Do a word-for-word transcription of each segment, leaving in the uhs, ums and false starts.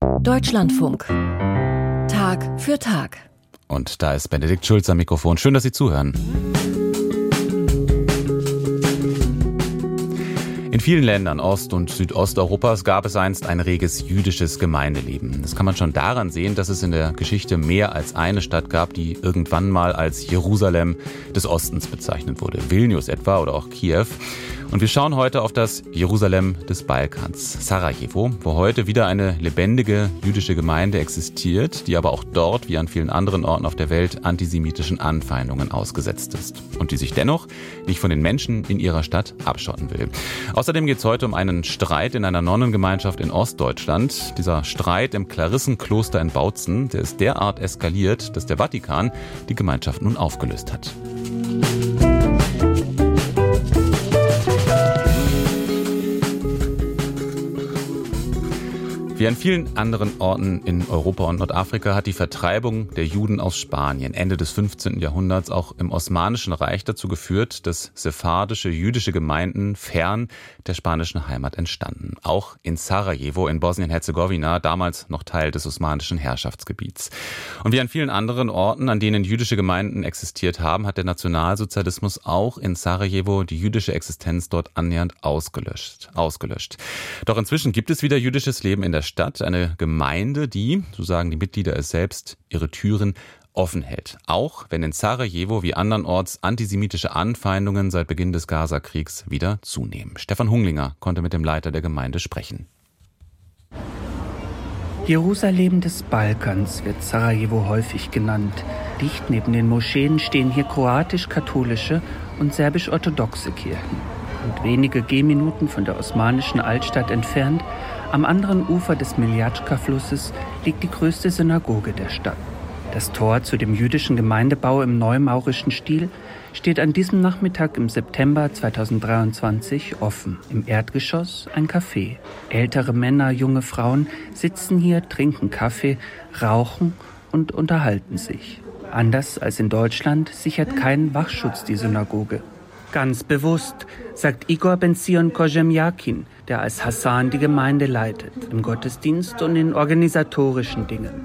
Deutschlandfunk. Tag für Tag. Und da ist Benedikt Schulz am Mikrofon. Schön, dass Sie zuhören. In vielen Ländern Ost- und Südosteuropas gab es einst ein reges jüdisches Gemeindeleben. Das kann man schon daran sehen, dass es in der Geschichte mehr als eine Stadt gab, die irgendwann mal als Jerusalem des Ostens bezeichnet wurde. Vilnius etwa oder auch Kiew. Und wir schauen heute auf das Jerusalem des Balkans, Sarajevo, wo heute wieder eine lebendige jüdische Gemeinde existiert, die aber auch dort, wie an vielen anderen Orten auf der Welt, antisemitischen Anfeindungen ausgesetzt ist. Und die sich dennoch nicht von den Menschen in ihrer Stadt abschotten will. Außerdem geht es heute um einen Streit in einer Nonnengemeinschaft in Ostdeutschland. Dieser Streit im Klarissenkloster in Bautzen, der ist derart eskaliert, dass der Vatikan die Gemeinschaft nun aufgelöst hat. Wie an vielen anderen Orten in Europa und Nordafrika hat die Vertreibung der Juden aus Spanien Ende des fünfzehnten Jahrhunderts auch im Osmanischen Reich dazu geführt, dass sephardische jüdische Gemeinden fern der spanischen Heimat entstanden. Auch in Sarajevo in Bosnien-Herzegowina, damals noch Teil des osmanischen Herrschaftsgebiets. Und wie an vielen anderen Orten, an denen jüdische Gemeinden existiert haben, hat der Nationalsozialismus auch in Sarajevo die jüdische Existenz dort annähernd ausgelöscht. ausgelöscht. Doch inzwischen gibt es wieder jüdisches Leben in der Stadt, eine Gemeinde, die, so sagen die Mitglieder es selbst, ihre Türen offen hält. Auch wenn in Sarajevo wie andernorts antisemitische Anfeindungen seit Beginn des Gaza-Kriegs wieder zunehmen. Stefan Hunglinger konnte mit dem Leiter der Gemeinde sprechen. Jerusalem des Balkans wird Sarajevo häufig genannt. Dicht neben den Moscheen stehen hier kroatisch-katholische und serbisch-orthodoxe Kirchen. Und wenige Gehminuten von der osmanischen Altstadt entfernt, am anderen Ufer des Miljatschka-Flusses, liegt die größte Synagoge der Stadt. Das Tor zu dem jüdischen Gemeindebau im neumaurischen Stil steht an diesem Nachmittag im September zweitausenddreiundzwanzig offen. Im Erdgeschoss ein Café. Ältere Männer, junge Frauen sitzen hier, trinken Kaffee, rauchen und unterhalten sich. Anders als in Deutschland sichert kein Wachschutz die Synagoge. Ganz bewusst, sagt Igor Ben-Zion Kozhemjakin, der als Hassan die Gemeinde leitet, im Gottesdienst und in organisatorischen Dingen.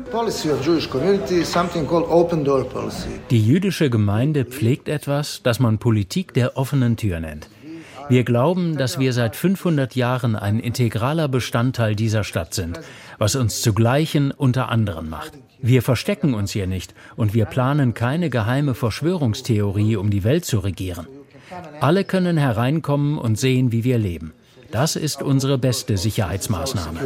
Die jüdische Gemeinde pflegt etwas, das man Politik der offenen Tür nennt. Wir glauben, dass wir seit fünfhundert Jahren ein integraler Bestandteil dieser Stadt sind, was uns zu Gleichen unter anderen macht. Wir verstecken uns hier nicht und wir planen keine geheime Verschwörungstheorie, um die Welt zu regieren. Alle können hereinkommen und sehen, wie wir leben. Das ist unsere beste Sicherheitsmaßnahme.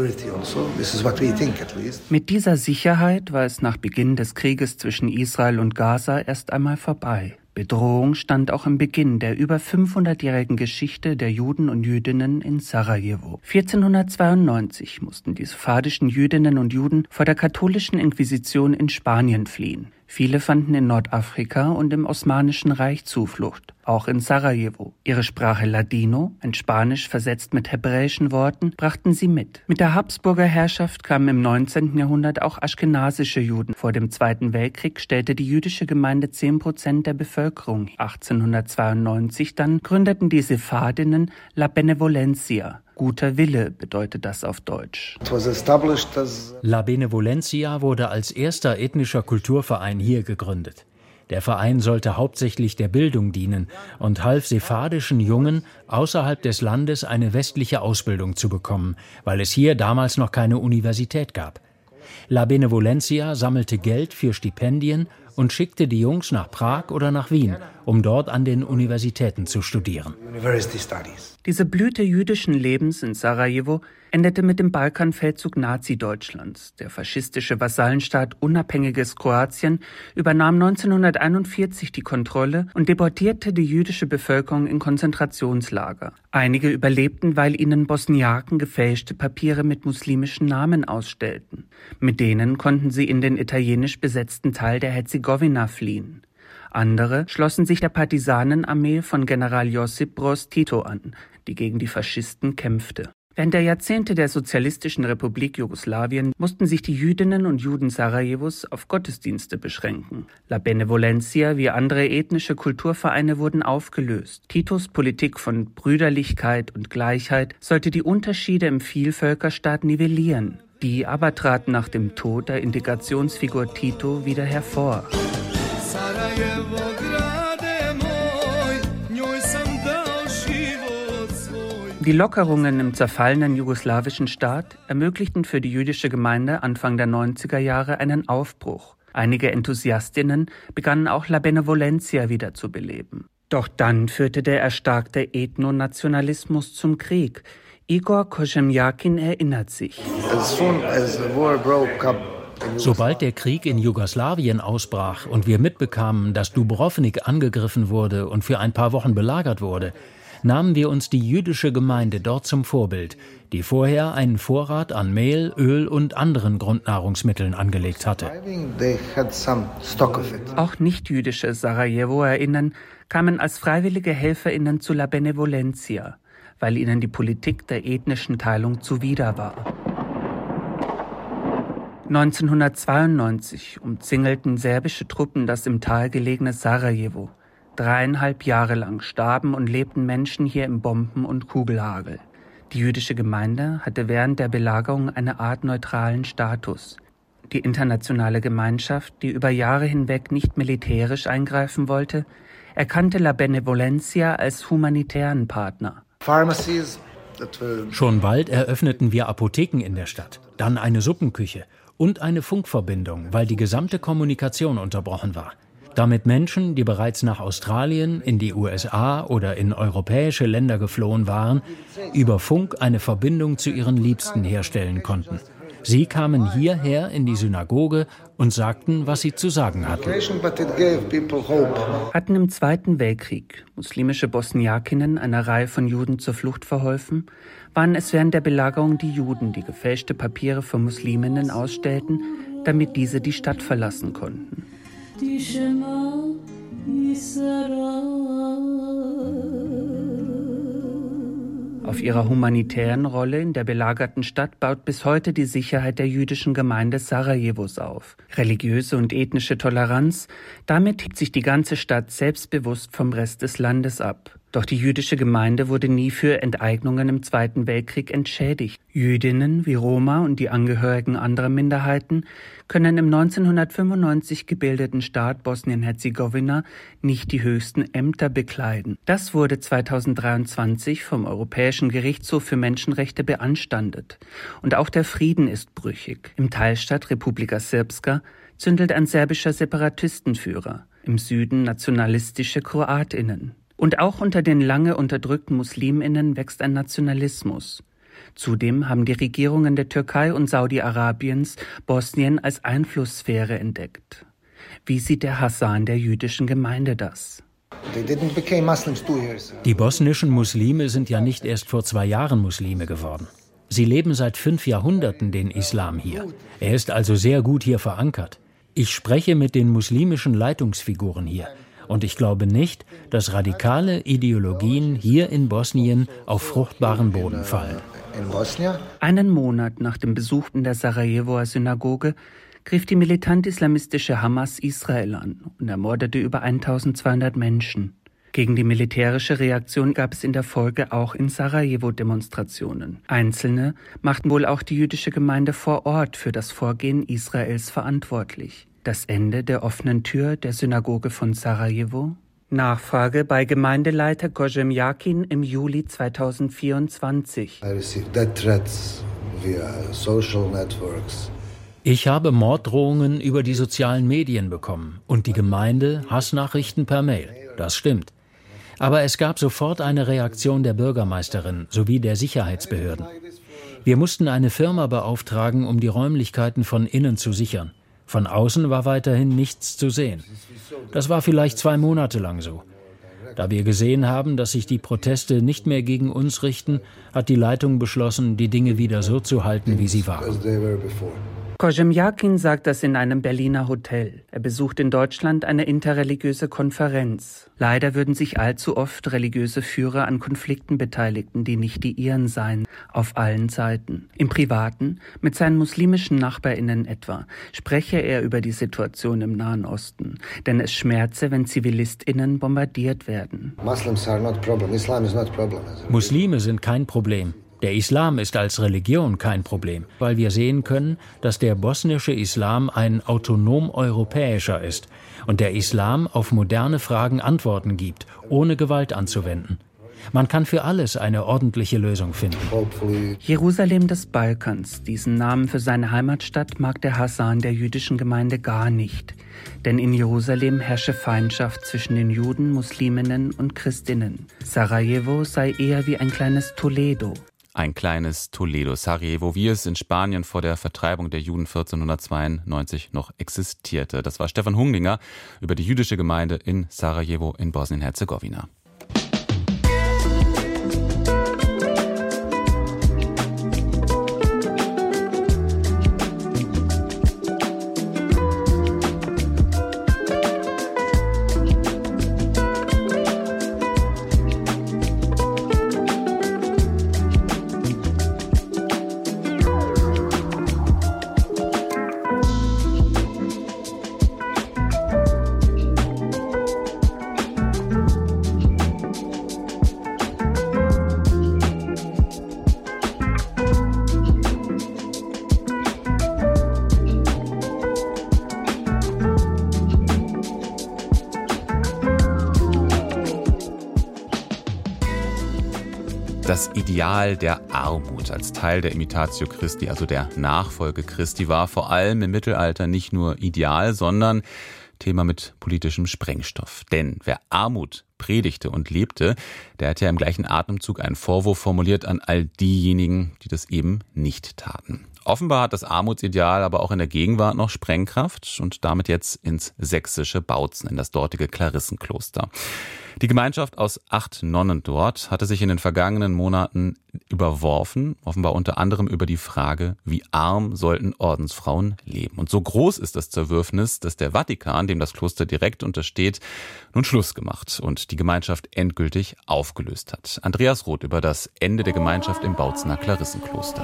Mit dieser Sicherheit war es nach Beginn des Krieges zwischen Israel und Gaza erst einmal vorbei. Bedrohung stand auch im Beginn der über fünfhundertjährigen Geschichte der Juden und Jüdinnen in Sarajevo. vierzehnhundertzweiundneunzig mussten die sephardischen Jüdinnen und Juden vor der katholischen Inquisition in Spanien fliehen. Viele fanden in Nordafrika und im Osmanischen Reich Zuflucht, auch in Sarajevo. Ihre Sprache Ladino, ein Spanisch versetzt mit hebräischen Worten, brachten sie mit. Mit der Habsburger Herrschaft kamen im neunzehnten Jahrhundert auch aschkenasische Juden. Vor dem Zweiten Weltkrieg stellte die jüdische Gemeinde zehn Prozent der Bevölkerung. achtzehnhundertzweiundneunzig dann gründeten die Sephardinnen La Benevolencia. Guter Wille bedeutet das auf Deutsch. La Benevolencia wurde als erster ethnischer Kulturverein hier gegründet. Der Verein sollte hauptsächlich der Bildung dienen und half sephardischen Jungen, außerhalb des Landes eine westliche Ausbildung zu bekommen, weil es hier damals noch keine Universität gab. La Benevolencia sammelte Geld für Stipendien und schickte die Jungs nach Prag oder nach Wien, um dort an den Universitäten zu studieren. Diese Blüte jüdischen Lebens in Sarajevo endete mit dem Balkanfeldzug Nazi-Deutschlands. Der faschistische Vasallenstaat Unabhängiges Kroatien übernahm neunzehnhunderteinundvierzig die Kontrolle und deportierte die jüdische Bevölkerung in Konzentrationslager. Einige überlebten, weil ihnen Bosniaken gefälschte Papiere mit muslimischen Namen ausstellten. Mit denen konnten sie in den italienisch besetzten Teil der Herzegowina fliehen. Andere schlossen sich der Partisanenarmee von General Josip Broz Tito an, die gegen die Faschisten kämpfte. Während der Jahrzehnte der Sozialistischen Republik Jugoslawien mussten sich die Jüdinnen und Juden Sarajevos auf Gottesdienste beschränken. La Benevolencia wie andere ethnische Kulturvereine wurden aufgelöst. Titos Politik von Brüderlichkeit und Gleichheit sollte die Unterschiede im Vielvölkerstaat nivellieren. Die aber trat nach dem Tod der Integrationsfigur Tito wieder hervor. Die Lockerungen im zerfallenen jugoslawischen Staat ermöglichten für die jüdische Gemeinde Anfang der neunziger Jahre einen Aufbruch. Einige Enthusiastinnen begannen auch La Benevolencia wieder zu beleben. Doch dann führte der erstarkte Ethnonationalismus zum Krieg. Igor Kožemjakin erinnert sich. Sobald der Krieg in Jugoslawien ausbrach und wir mitbekamen, dass Dubrovnik angegriffen wurde und für ein paar Wochen belagert wurde, nahmen wir uns die jüdische Gemeinde dort zum Vorbild, die vorher einen Vorrat an Mehl, Öl und anderen Grundnahrungsmitteln angelegt hatte. Auch nicht-jüdische Sarajevoerinnen kamen als freiwillige HelferInnen zu La Benevolencia, weil ihnen die Politik der ethnischen Teilung zuwider war. neunzehnhundertzweiundneunzig umzingelten serbische Truppen das im Tal gelegene Sarajevo. Dreieinhalb Jahre lang starben und lebten Menschen hier im Bomben- und Kugelhagel. Die jüdische Gemeinde hatte während der Belagerung eine Art neutralen Status. Die internationale Gemeinschaft, die über Jahre hinweg nicht militärisch eingreifen wollte, erkannte La Benevolencia als humanitären Partner. Schon bald eröffneten wir Apotheken in der Stadt, dann eine Suppenküche und eine Funkverbindung, weil die gesamte Kommunikation unterbrochen war. Damit Menschen, die bereits nach Australien, in die U S A oder in europäische Länder geflohen waren, über Funk eine Verbindung zu ihren Liebsten herstellen konnten. Sie kamen hierher in die Synagoge und sagten, was sie zu sagen hatten. Hatten im Zweiten Weltkrieg muslimische Bosniakinnen einer Reihe von Juden zur Flucht verholfen, waren es während der Belagerung die Juden, die gefälschte Papiere für Musliminnen ausstellten, damit diese die Stadt verlassen konnten. Auf ihrer humanitären Rolle in der belagerten Stadt baut bis heute die Sicherheit der jüdischen Gemeinde Sarajevos auf. Religiöse und ethnische Toleranz, damit hebt sich die ganze Stadt selbstbewusst vom Rest des Landes ab. Doch die jüdische Gemeinde wurde nie für Enteignungen im Zweiten Weltkrieg entschädigt. Jüdinnen wie Roma und die Angehörigen anderer Minderheiten können im neunzehnhundertfünfundneunzig gebildeten Staat Bosnien-Herzegowina nicht die höchsten Ämter bekleiden. Das wurde zweitausenddreiundzwanzig vom Europäischen Gerichtshof für Menschenrechte beanstandet. Und auch der Frieden ist brüchig. Im Teilstaat Republika Srpska zündelt ein serbischer Separatistenführer, im Süden nationalistische KroatInnen. Und auch unter den lange unterdrückten MuslimInnen wächst ein Nationalismus. Zudem haben die Regierungen der Türkei und Saudi-Arabiens Bosnien als Einflusssphäre entdeckt. Wie sieht der Hassan der jüdischen Gemeinde das? Die bosnischen Muslime sind ja nicht erst vor zwei Jahren Muslime geworden. Sie leben seit fünf Jahrhunderten den Islam hier. Er ist also sehr gut hier verankert. Ich spreche mit den muslimischen Leitungsfiguren hier. Und ich glaube nicht, dass radikale Ideologien hier in Bosnien auf fruchtbaren Boden fallen. Einen Monat nach dem Besuch in der Sarajevoer Synagoge griff die militant-islamistische Hamas Israel an und ermordete über eintausendzweihundert Menschen. Gegen die militärische Reaktion gab es in der Folge auch in Sarajevo Demonstrationen. Einzelne machten wohl auch die jüdische Gemeinde vor Ort für das Vorgehen Israels verantwortlich. Das Ende der offenen Tür der Synagoge von Sarajevo? Nachfrage bei Gemeindeleiter Kožemjakin im Juli zweitausendvierundzwanzig. Ich habe Morddrohungen über die sozialen Medien bekommen und die Gemeinde Hassnachrichten per Mail. Das stimmt. Aber es gab sofort eine Reaktion der Bürgermeisterin sowie der Sicherheitsbehörden. Wir mussten eine Firma beauftragen, um die Räumlichkeiten von innen zu sichern. Von außen war weiterhin nichts zu sehen. Das war vielleicht zwei Monate lang so. Da wir gesehen haben, dass sich die Proteste nicht mehr gegen uns richten, hat die Leitung beschlossen, die Dinge wieder so zu halten, wie sie waren. Kožemjakin sagt das in einem Berliner Hotel. Er besucht in Deutschland eine interreligiöse Konferenz. Leider würden sich allzu oft religiöse Führer an Konflikten beteiligen, die nicht die ihren seien, auf allen Seiten. Im Privaten, mit seinen muslimischen NachbarInnen etwa, spreche er über die Situation im Nahen Osten. Denn es schmerze, wenn ZivilistInnen bombardiert werden. Muslime sind kein Problem. Der Islam ist als Religion kein Problem, weil wir sehen können, dass der bosnische Islam ein autonom europäischer ist und der Islam auf moderne Fragen Antworten gibt, ohne Gewalt anzuwenden. Man kann für alles eine ordentliche Lösung finden. Jerusalem des Balkans, diesen Namen für seine Heimatstadt, mag der Hasan der jüdischen Gemeinde gar nicht. Denn in Jerusalem herrsche Feindschaft zwischen den Juden, Musliminnen und Christinnen. Sarajevo sei eher wie ein kleines Toledo. Ein kleines Toledo, Sarajevo, wie es in Spanien vor der Vertreibung der Juden vierzehnhundertzweiundneunzig noch existierte. Das war Stefan Hunglinger über die jüdische Gemeinde in Sarajevo in Bosnien-Herzegowina. Das Ideal der Armut als Teil der Imitatio Christi, also der Nachfolge Christi, war vor allem im Mittelalter nicht nur ideal, sondern Thema mit politischem Sprengstoff. Denn wer Armut predigte und lebte, der hat ja im gleichen Atemzug einen Vorwurf formuliert an all diejenigen, die das eben nicht taten. Offenbar hat das Armutsideal aber auch in der Gegenwart noch Sprengkraft und damit jetzt ins sächsische Bautzen, in das dortige Klarissenkloster. Die Gemeinschaft aus acht Nonnen dort hatte sich in den vergangenen Monaten überworfen, offenbar unter anderem über die Frage, wie arm sollten Ordensfrauen leben. Und so groß ist das Zerwürfnis, dass der Vatikan, dem das Kloster direkt untersteht, nun Schluss gemacht und die Gemeinschaft endgültig aufgelöst hat. Andreas Roth über das Ende der Gemeinschaft im Bautzener Klarissenkloster.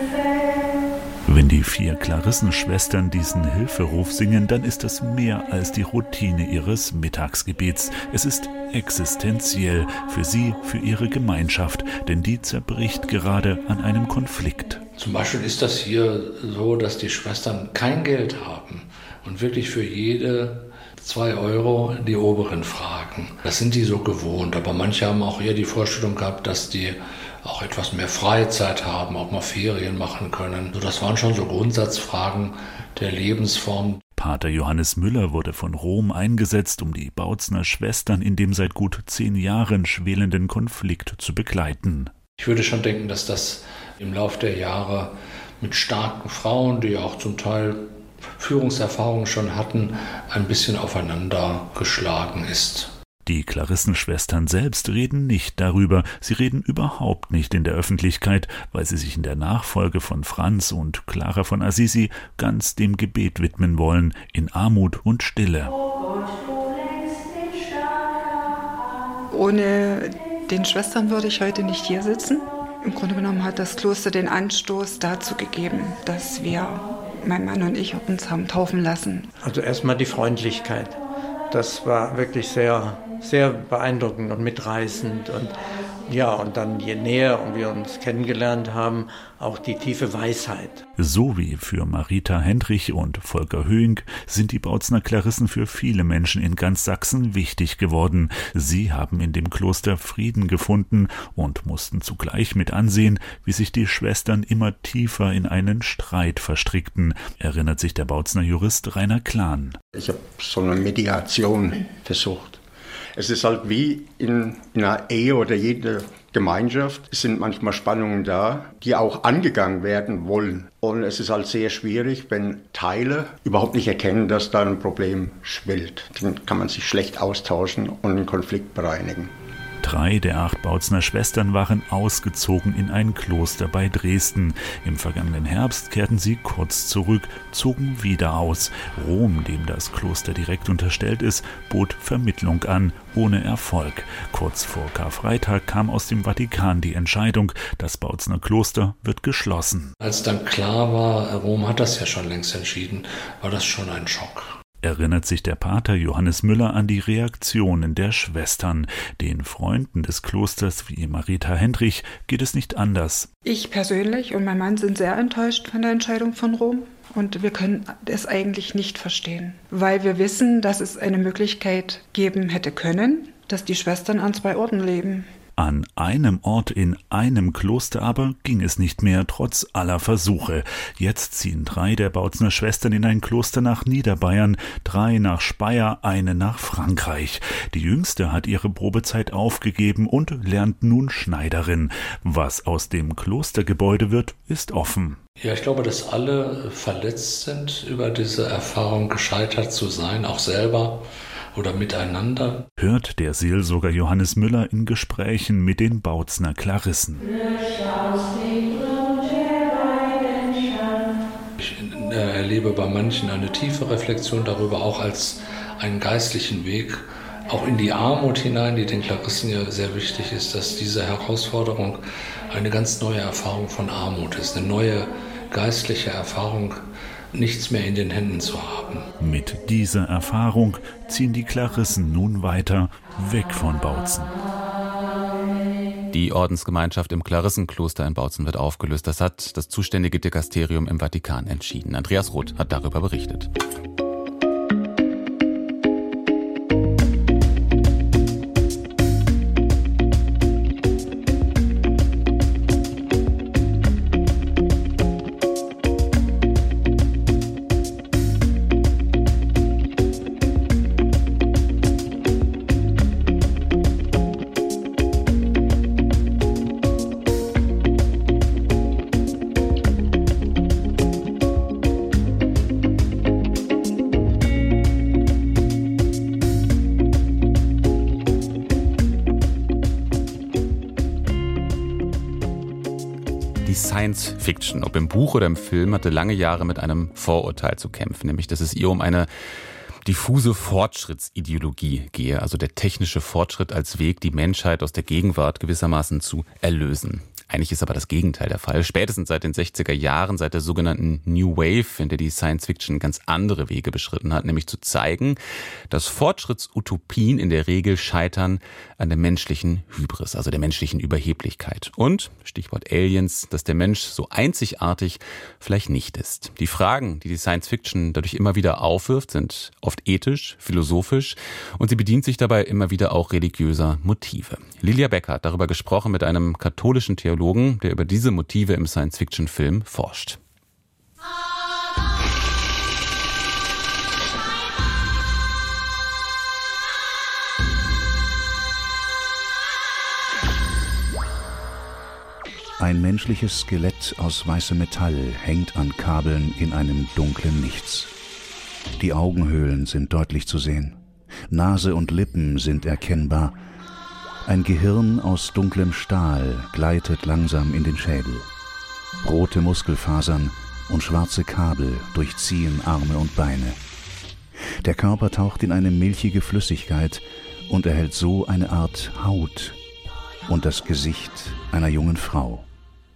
Wenn die vier Klarissenschwestern diesen Hilferuf singen, dann ist das mehr als die Routine ihres Mittagsgebets. Es ist existenziell für sie, für ihre Gemeinschaft, denn die zerbricht gerade an einem Konflikt. Zum Beispiel ist das hier so, dass die Schwestern kein Geld haben und wirklich für jede zwei Euro die Oberen fragen. Das sind die so gewohnt, aber manche haben auch eher die Vorstellung gehabt, dass die auch etwas mehr Freizeit haben, auch mal Ferien machen können. So, das waren schon so Grundsatzfragen der Lebensform. Pater Johannes Müller wurde von Rom eingesetzt, um die Bautzener Schwestern in dem seit gut zehn Jahren schwelenden Konflikt zu begleiten. Ich würde schon denken, dass das im Laufe der Jahre mit starken Frauen, die auch zum Teil Führungserfahrungen schon hatten, ein bisschen aufeinander geschlagen ist. Die Klarissenschwestern selbst reden nicht darüber, sie reden überhaupt nicht in der Öffentlichkeit, weil sie sich in der Nachfolge von Franz und Clara von Assisi ganz dem Gebet widmen wollen, in Armut und Stille. Ohne den Schwestern würde ich heute nicht hier sitzen. Im Grunde genommen hat das Kloster den Anstoß dazu gegeben, dass wir, mein Mann und ich, uns haben taufen lassen. Also erstmal die Freundlichkeit. Das war wirklich sehr, sehr beeindruckend und mitreißend. Und ja, und dann je näher wir uns kennengelernt haben, auch die tiefe Weisheit. So wie für Marita Hendrich und Volker Höhing sind die Bautzener Klarissen für viele Menschen in ganz Sachsen wichtig geworden. Sie haben in dem Kloster Frieden gefunden und mussten zugleich mit ansehen, wie sich die Schwestern immer tiefer in einen Streit verstrickten, erinnert sich der Bautzener Jurist Rainer Klahn. Ich habe so eine Mediation versucht. Es ist halt wie in einer Ehe oder jeder Gemeinschaft. Es sind manchmal Spannungen da, die auch angegangen werden wollen. Und es ist halt sehr schwierig, wenn Teile überhaupt nicht erkennen, dass da ein Problem schwillt. Dann kann man sich schlecht austauschen und einen Konflikt bereinigen. Drei der acht Bautzener Schwestern waren ausgezogen in ein Kloster bei Dresden. Im vergangenen Herbst kehrten sie kurz zurück, zogen wieder aus. Rom, dem das Kloster direkt unterstellt ist, bot Vermittlung an, ohne Erfolg. Kurz vor Karfreitag kam aus dem Vatikan die Entscheidung, das Bautzener Kloster wird geschlossen. Als dann klar war, Rom hat das ja schon längst entschieden, war das schon ein Schock. erinnert sich der Pater Johannes Müller an die Reaktionen der Schwestern. Den Freunden des Klosters wie Marita Hendrich geht es nicht anders. Ich persönlich und mein Mann sind sehr enttäuscht von der Entscheidung von Rom. Und wir können es eigentlich nicht verstehen, weil wir wissen, dass es eine Möglichkeit geben hätte können, dass die Schwestern an zwei Orten leben. An einem Ort in einem Kloster aber ging es nicht mehr, trotz aller Versuche. Jetzt ziehen drei der Bautzner Schwestern in ein Kloster nach Niederbayern, drei nach Speyer, eine nach Frankreich. Die jüngste hat ihre Probezeit aufgegeben und lernt nun Schneiderin. Was aus dem Klostergebäude wird, ist offen. Ja, ich glaube, dass alle verletzt sind, über diese Erfahrung gescheitert zu sein, auch selber oder miteinander. Hört der Seelsorger Johannes Müller in Gesprächen mit den Bautzner Klarissen. Ich erlebe bei manchen eine tiefe Reflexion darüber, auch als einen geistlichen Weg, auch in die Armut hinein, die den Klarissen ja sehr wichtig ist, dass diese Herausforderung eine ganz neue Erfahrung von Armut ist, eine neue geistliche Erfahrung, nichts mehr in den Händen zu haben. Mit dieser Erfahrung ziehen die Klarissen nun weiter weg von Bautzen. Die Ordensgemeinschaft im Klarissenkloster in Bautzen wird aufgelöst. Das hat das zuständige Dikasterium im Vatikan entschieden. Andreas Roth hat darüber berichtet. Die Science Fiction, ob im Buch oder im Film, hatte lange Jahre mit einem Vorurteil zu kämpfen, nämlich dass es ihr um eine diffuse Fortschrittsideologie gehe, also der technische Fortschritt als Weg, die Menschheit aus der Gegenwart gewissermaßen zu erlösen. Eigentlich ist aber das Gegenteil der Fall. Spätestens seit den sechziger Jahren, seit der sogenannten New Wave, in der die Science Fiction ganz andere Wege beschritten hat, nämlich zu zeigen, dass Fortschrittsutopien in der Regel scheitern an der menschlichen Hybris, also der menschlichen Überheblichkeit. Und, Stichwort Aliens, dass der Mensch so einzigartig vielleicht nicht ist. Die Fragen, die die Science Fiction dadurch immer wieder aufwirft, sind oft ethisch, philosophisch und sie bedient sich dabei immer wieder auch religiöser Motive. Lilia Becker hat darüber gesprochen mit einem katholischen Theologen, der über diese Motive im Science-Fiction-Film forscht. Ein menschliches Skelett aus weißem Metall hängt an Kabeln in einem dunklen Nichts. Die Augenhöhlen sind deutlich zu sehen. Nase und Lippen sind erkennbar. Ein Gehirn aus dunklem Stahl gleitet langsam in den Schädel. Rote Muskelfasern und schwarze Kabel durchziehen Arme und Beine. Der Körper taucht in eine milchige Flüssigkeit und erhält so eine Art Haut und das Gesicht einer jungen Frau.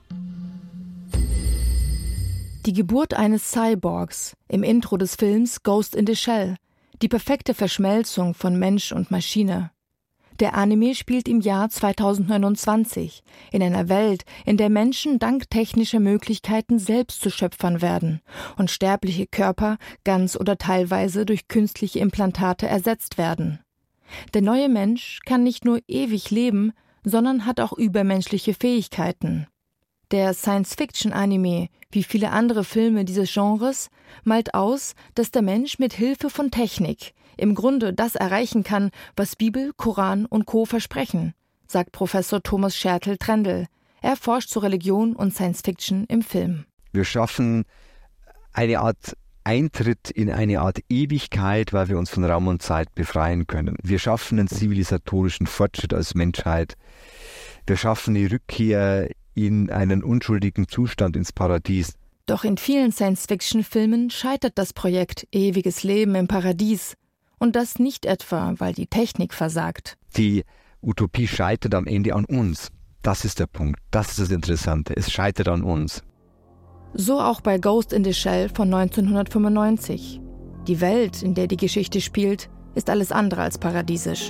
Die Geburt eines Cyborgs im Intro des Films Ghost in the Shell, die perfekte Verschmelzung von Mensch und Maschine. Der Anime spielt im Jahr zweitausendneunundzwanzig, in einer Welt, in der Menschen dank technischer Möglichkeiten selbst zu Schöpfern werden und sterbliche Körper ganz oder teilweise durch künstliche Implantate ersetzt werden. Der neue Mensch kann nicht nur ewig leben, sondern hat auch übermenschliche Fähigkeiten. Der Science-Fiction-Anime, wie viele andere Filme dieses Genres, malt aus, dass der Mensch mit Hilfe von Technik im Grunde das erreichen kann, was Bibel, Koran und Co. versprechen, sagt Professor Thomas Schertl-Trendl. Er forscht zu Religion und Science-Fiction im Film. Wir schaffen eine Art Eintritt in eine Art Ewigkeit, weil wir uns von Raum und Zeit befreien können. Wir schaffen einen zivilisatorischen Fortschritt als Menschheit. Wir schaffen die Rückkehr in einen unschuldigen Zustand ins Paradies. Doch in vielen Science-Fiction-Filmen scheitert das Projekt Ewiges Leben im Paradies. Und das nicht etwa, weil die Technik versagt. Die Utopie scheitert am Ende an uns. Das ist der Punkt. Das ist das Interessante. Es scheitert an uns. So auch bei Ghost in the Shell von neunzehnhundertfünfundneunzig. Die Welt, in der die Geschichte spielt, ist alles andere als paradiesisch.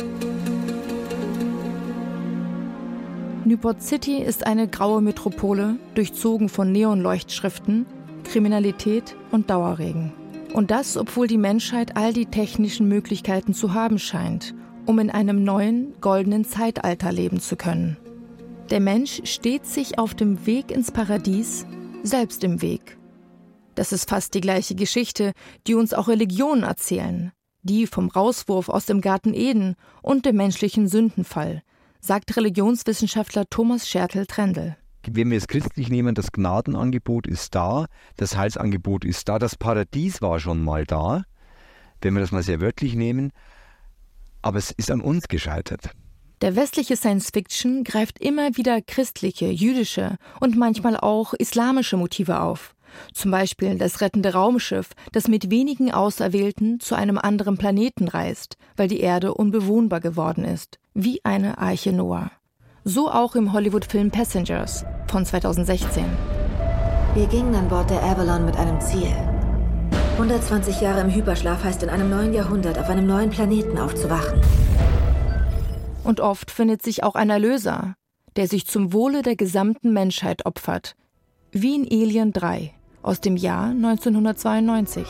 Newport City ist eine graue Metropole, durchzogen von Neonleuchtschriften, Kriminalität und Dauerregen. Und das, obwohl die Menschheit all die technischen Möglichkeiten zu haben scheint, um in einem neuen, goldenen Zeitalter leben zu können. Der Mensch steht sich auf dem Weg ins Paradies, selbst im Weg. Das ist fast die gleiche Geschichte, die uns auch Religionen erzählen. Die vom Rauswurf aus dem Garten Eden und dem menschlichen Sündenfall, sagt Religionswissenschaftler Thomas Schertel-Trendl. Wenn wir es christlich nehmen, das Gnadenangebot ist da, das Heilsangebot ist da, das Paradies war schon mal da, wenn wir das mal sehr wörtlich nehmen, aber es ist an uns gescheitert. Der westliche Science-Fiction greift immer wieder christliche, jüdische und manchmal auch islamische Motive auf. Zum Beispiel das rettende Raumschiff, das mit wenigen Auserwählten zu einem anderen Planeten reist, weil die Erde unbewohnbar geworden ist, wie eine Arche Noah. So auch im Hollywood-Film Passengers von zweitausendsechzehn. Wir gingen an Bord der Avalon mit einem Ziel. hundertzwanzig Jahre im Hyperschlaf heißt in einem neuen Jahrhundert auf einem neuen Planeten aufzuwachen. Und oft findet sich auch ein Erlöser, der sich zum Wohle der gesamten Menschheit opfert. Wie in Alien drei aus dem Jahr neunzehnhundertzweiundneunzig.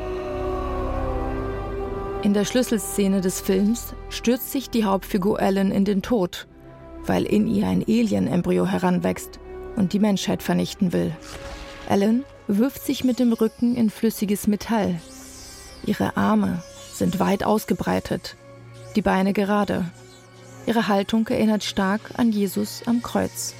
In der Schlüsselszene des Films stürzt sich die Hauptfigur Ellen in den Tod, weil in ihr ein Alien-Embryo heranwächst und die Menschheit vernichten will. Ellen wirft sich mit dem Rücken in flüssiges Metall. Ihre Arme sind weit ausgebreitet, die Beine gerade. Ihre Haltung erinnert stark an Jesus am Kreuz.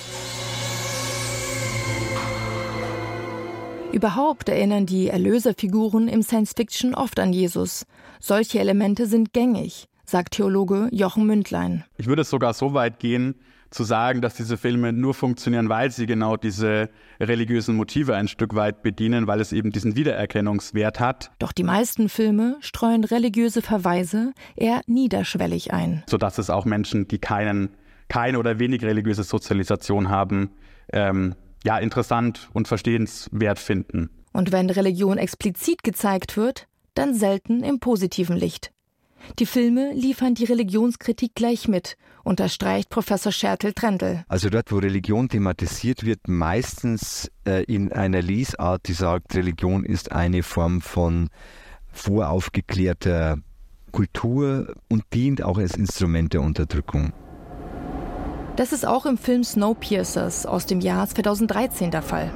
Überhaupt erinnern die Erlöserfiguren im Science-Fiction oft an Jesus. Solche Elemente sind gängig, sagt Theologe Jochen Mündlein. Ich würde sogar so weit gehen, zu sagen, dass diese Filme nur funktionieren, weil sie genau diese religiösen Motive ein Stück weit bedienen, weil es eben diesen Wiedererkennungswert hat. Doch die meisten Filme streuen religiöse Verweise eher niederschwellig ein. Sodass es auch Menschen, die keinen, keine oder wenig religiöse Sozialisation haben, ähm, ja, interessant und verstehenswert finden. Und wenn Religion explizit gezeigt wird, dann selten im positiven Licht. Die Filme liefern die Religionskritik gleich mit, unterstreicht Professor Schertel-Trendl. Also dort, wo Religion thematisiert wird, meistens äh, in einer Lesart, die sagt, Religion ist eine Form von voraufgeklärter Kultur und dient auch als Instrument der Unterdrückung. Das ist auch im Film Snowpiercer aus dem Jahr zweitausenddreizehn der Fall.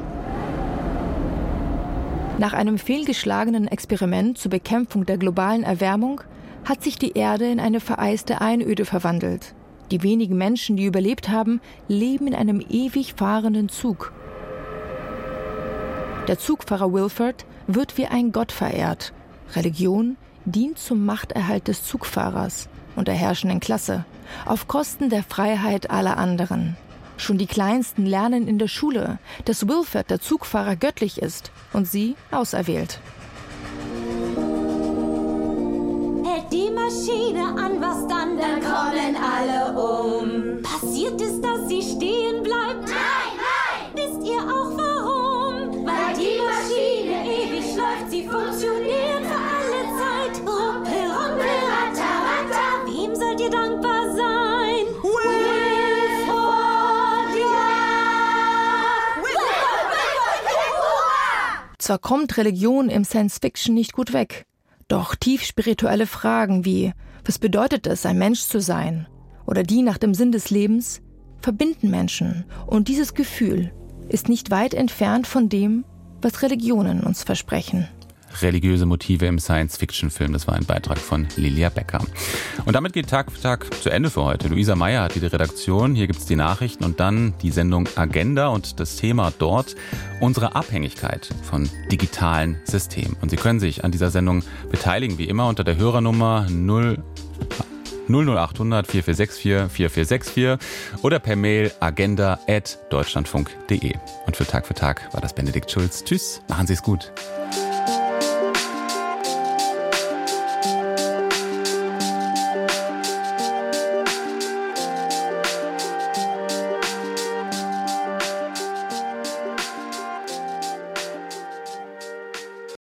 Nach einem fehlgeschlagenen Experiment zur Bekämpfung der globalen Erwärmung hat sich die Erde in eine vereiste Einöde verwandelt. Die wenigen Menschen, die überlebt haben, leben in einem ewig fahrenden Zug. Der Zugfahrer Wilford wird wie ein Gott verehrt. Religion dient zum Machterhalt des Zugfahrers und der herrschenden Klasse, auf Kosten der Freiheit aller anderen. Schon die Kleinsten lernen in der Schule, dass Wilford, der Zugfahrer, göttlich ist und sie auserwählt. Hält die Maschine an, was dann? Dann kommen alle um. Passiert es, dass sie stehen bleibt? Nein, nein! Wisst ihr auch warum? Weil die Maschine ewig läuft, sie funktioniert für alle Zeit. Ruppel, ruppel, ratter, ratter. Wem sollt ihr dankbar sein? Wilford, ja! Zwar kommt Religion im Science-Fiction nicht gut weg, doch tief spirituelle Fragen wie, was bedeutet es, ein Mensch zu sein? Oder die nach dem Sinn des Lebens, verbinden Menschen. Und dieses Gefühl ist nicht weit entfernt von dem, was Religionen uns versprechen. Religiöse Motive im Science-Fiction-Film. Das war ein Beitrag von Lilia Becker. Und damit geht Tag für Tag zu Ende für heute. Luisa Meyer hat die Redaktion. Hier gibt's die Nachrichten und dann die Sendung Agenda und das Thema dort unsere Abhängigkeit von digitalen Systemen. Und Sie können sich an dieser Sendung beteiligen, wie immer unter der Hörernummer null null achthundert vier vier sechs vier vier vier sechs vier oder per Mail agenda at deutschlandfunk punkt de. Und für Tag für Tag war das Benedikt Schulz. Tschüss, machen Sie es gut.